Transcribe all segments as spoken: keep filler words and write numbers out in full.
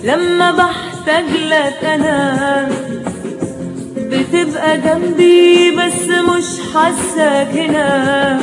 لما بحتاج لك أنا بتبقى جنبي بس مش حاساك هنا.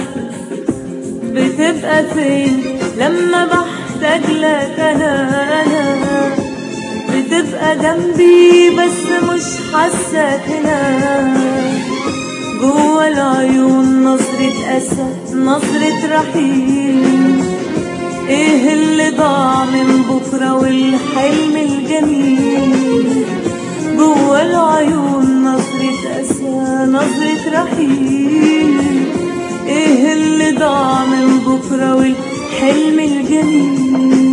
بتبقى فين لما بحتاج لك أنا أنا بتبقى جنبي بس مش حاساك هنا. جوا العيون نظرة أسى نظرة رحيل، ايه اللي ضاع من بكرة والحلم الجميل. جوا العيون نظرة أسى نظرة رحيل، ايه اللي ضاع من بكرة والحلم الجميل.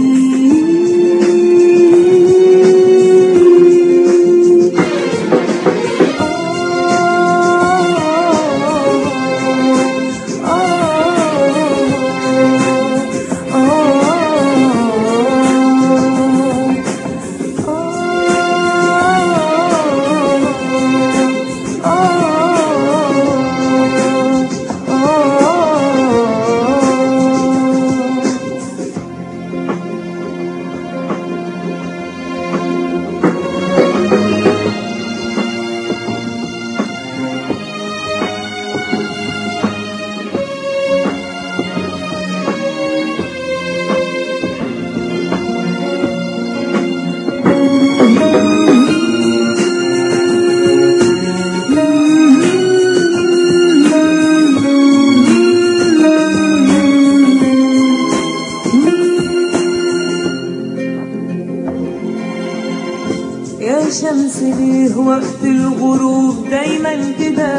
يا شمس ليه وقت الغروب دايما كده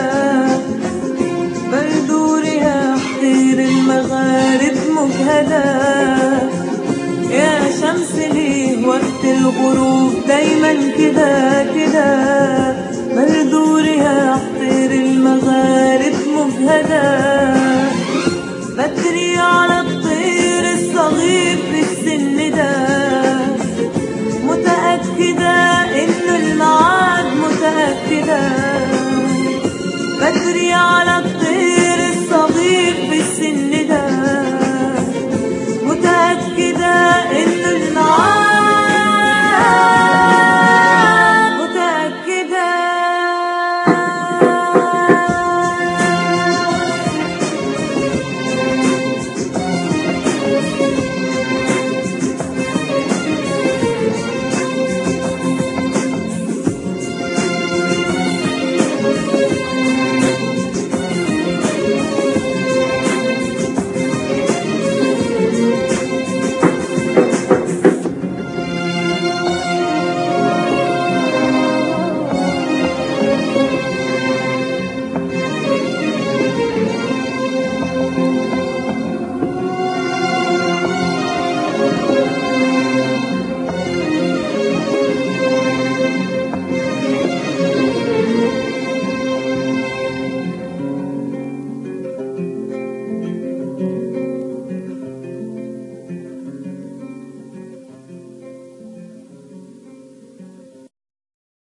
برد رياح طير المغارب مجهدة. يا شمس ليه وقت الغروب دايما كده كده برد رياح طير المغارب مجهدة. بدري على الطير الصغير في السن ده متأكدة إنه الميعاد متأكدة. بدري على الطير الصغير في السن